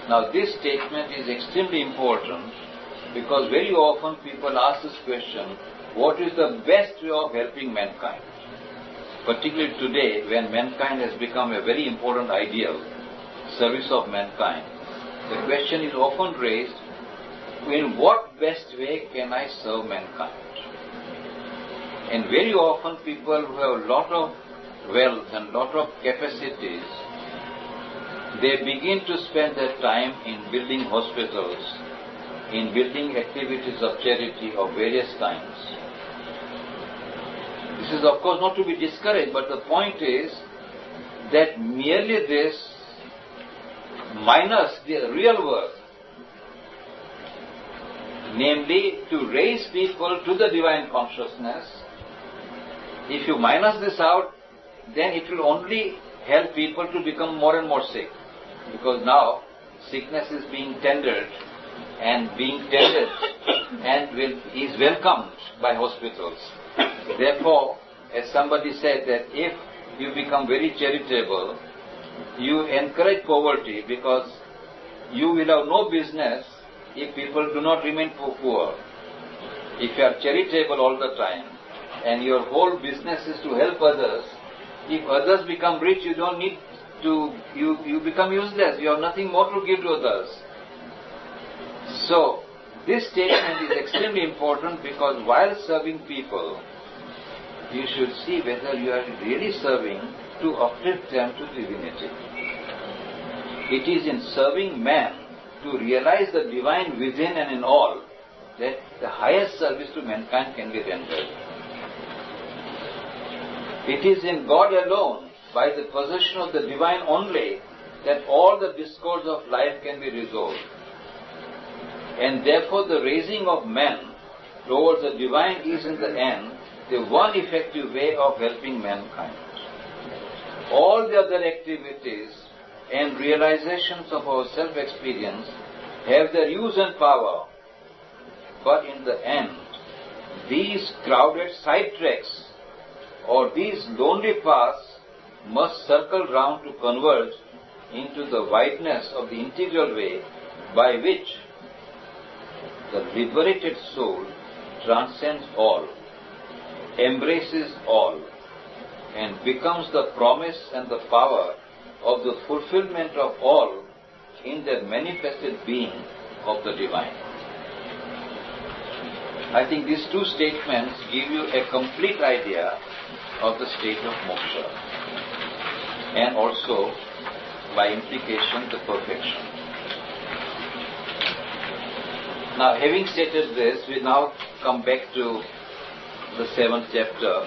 Now this statement is extremely important because very often people ask this question, what is the best way of helping mankind? Particularly today when mankind has become a very important ideal, service of mankind, the question is often raised, in what best way can I serve mankind? And very often people who have a lot of wealth and lot of capacities, they begin to spend their time in building hospitals, in building activities of charity of various kinds. This is of course not to be discouraged, but the point is that merely this minus the real work, namely to raise people to the divine consciousness, if you minus this out, then it will only help people to become more and more sick. Because now sickness is being tended and is welcomed by hospitals. Therefore, as somebody said that if you become very charitable, you encourage poverty because you will have no business if people do not remain poor. If you are charitable all the time and your whole business is to help others, if others become rich, you don't need to, you become useless. You have nothing more to give to others. So, this statement is extremely important because while serving people, you should see whether you are really serving to uplift them to divinity. It is in serving man to realize the divine within and in all that the highest service to mankind can be rendered. It is in God alone, by the possession of the divine only, that all the discords of life can be resolved. And therefore the raising of man towards the divine is in the end the one effective way of helping mankind. All the other activities and realizations of our self-experience have their use and power, but in the end, these crowded side tracks or these lonely paths must circle round to converge into the wideness of the integral way by which the liberated soul transcends all, embraces all, and becomes the promise and the power of the fulfillment of all in the manifested being of the divine. I think these two statements give you a complete idea of the state of moksha and also, by implication, the perfection. Now, having stated this, we now come back to the 7th chapter.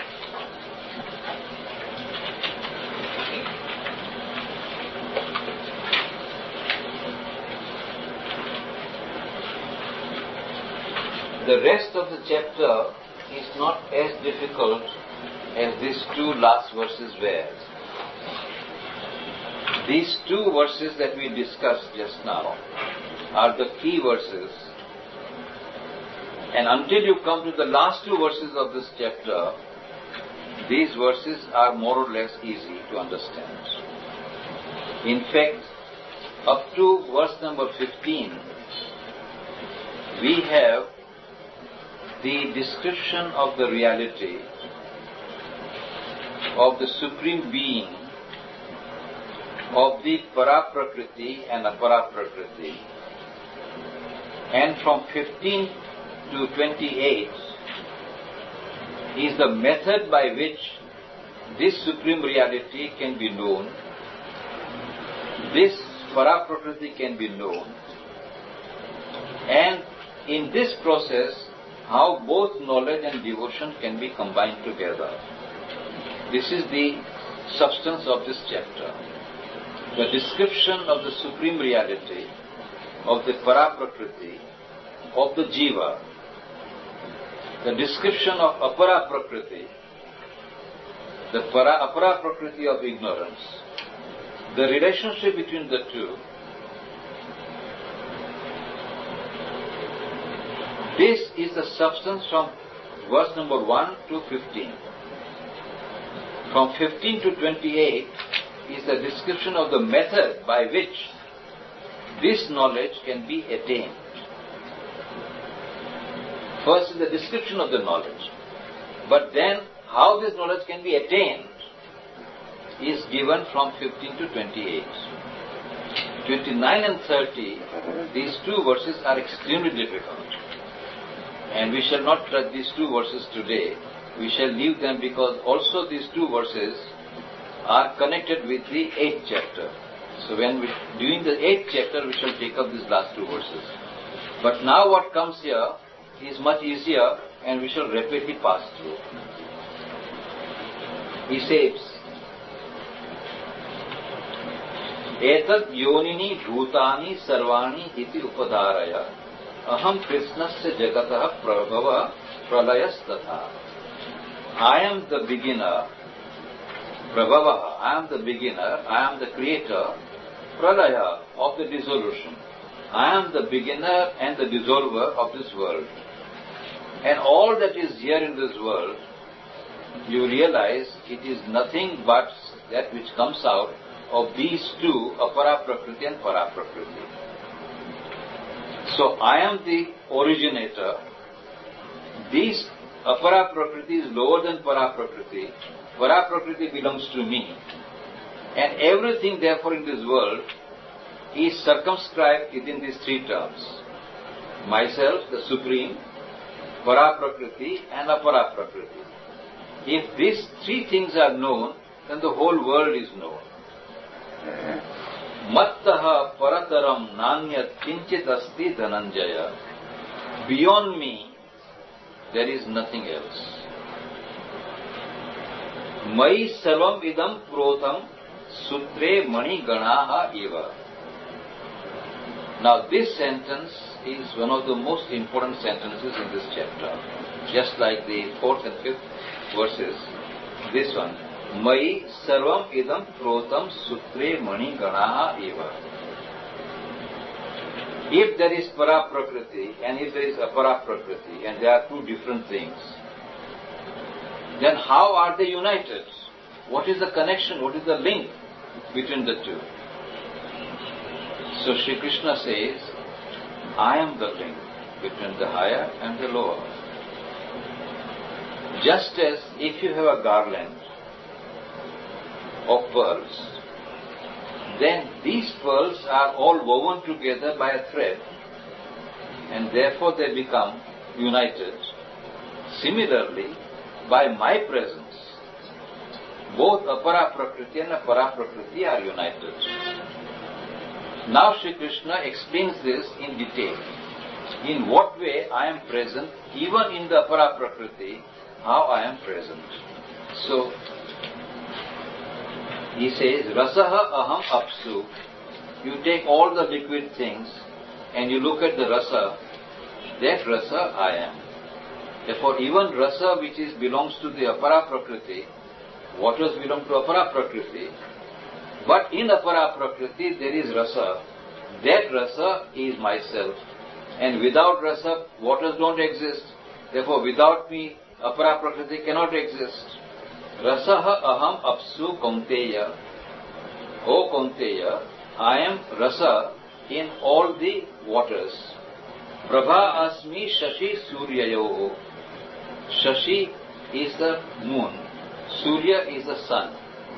The rest of the chapter is not as difficult as these two last verses were. These two verses that we discussed just now are the key verses, and until you come to the last two verses of this chapter, these verses are more or less easy to understand. In fact, up to verse number 15, we have the description of the reality of the Supreme Being, of the Para-Prakriti and Apara-Prakriti. And from 15 to 28 is the method by which this Supreme Reality can be known, this Para-Prakriti can be known, and in this process, how both knowledge and devotion can be combined together. This is the substance of this chapter. The description of the Supreme Reality, of the Para-Prakriti, of the Jiva, the description of Apara-Prakriti, the Apara-Prakriti of ignorance, the relationship between the two. This is the substance from verse number 1 to 15. From 15 to 28 is the description of the method by which this knowledge can be attained. First is the description of the knowledge. But then how this knowledge can be attained is given from 15 to 28. 29 and 30, these two verses are extremely difficult. And we shall not touch these two verses today. We shall leave them because also these two verses are connected with the 8th chapter. So during the 8th chapter, we shall take up these last two verses. But now what comes here is much easier and we shall rapidly pass through. He says, एतद् योनिनि भूतानि सर्वाणि इति उपधारय अहम कृष्णस्य जगतः प्रभव प्रलयस्तथा. I am the beginner, Prabhava, I am the beginner, I am the creator, Pralaya, of the dissolution. I am the beginner and the dissolver of this world. And all that is here in this world, you realize it is nothing but that which comes out of these two, Apara Prakriti and Para Prakriti. So I am the originator. This Apara Prakriti is lower than Para Prakriti. Para Prakriti belongs to me. And everything therefore in this world is circumscribed within these three terms. Myself, the Supreme, Para Prakriti and Apara Prakriti. If these three things are known, then the whole world is known. Mattaha parataram nanyat kinchit asti dhananjaya. Beyond me, there is nothing else. Mai sarvam idam protham sutre mani ganaha eva. Now this sentence is one of the most important sentences in this chapter. Just like the 4th and 5th verses, this one. Mai sarvam idam protam sutre mani ganaha eva. If there is para prakriti and if there is apara prakriti and they are two different things, then how are they united? What is the connection? What is the link between the two? So Sri Krishna says, I am the link between the higher and the lower. Just as if you have a garland of pearls, then these pearls are all woven together by a thread and therefore they become united. Similarly, by my presence, both Apara Prakriti and Apara Prakriti are united. Now Sri Krishna explains this in detail. In what way I am present, even in the Apara Prakriti, how I am present. So, he says, Rasaha aham apsu. You take all the liquid things and you look at the rasa. That rasa I am. Therefore, even rasa which belongs to the Apara Prakriti, waters belong to Apara Prakriti. But in Apara Prakriti there is rasa. That rasa is myself. And without rasa, waters don't exist. Therefore, without me, Apara Prakriti cannot exist. Rasaha aham apsu Kaunteya. O Kaunteya, I am rasa in all the waters. Prabha asmi shashi suryayoho. Shashi is the moon. Surya is the sun.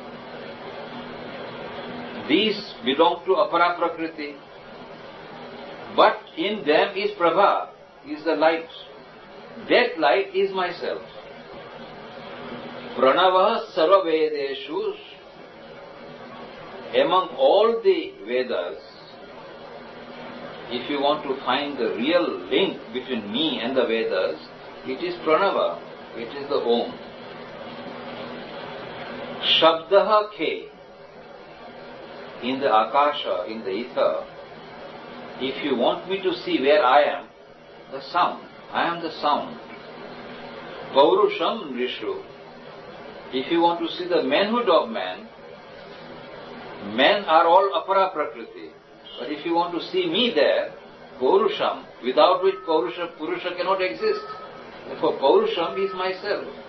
These belong to Apara Prakriti. But in them is Prabha, is the light. That light is myself. Pranava sarva vedeshu. Among all the Vedas, if you want to find the real link between me and the Vedas, it is Pranava, it is the Om. Shabdaha Khe, in the Akasha, in the ether, if you want me to see where I am, the sound, I am the sound. Paurusham Rishu, if you want to see the manhood of man, men are all Apara Prakriti. But if you want to see me there, Paurusham, without which Purusha cannot exist. Therefore, Paurusham is myself.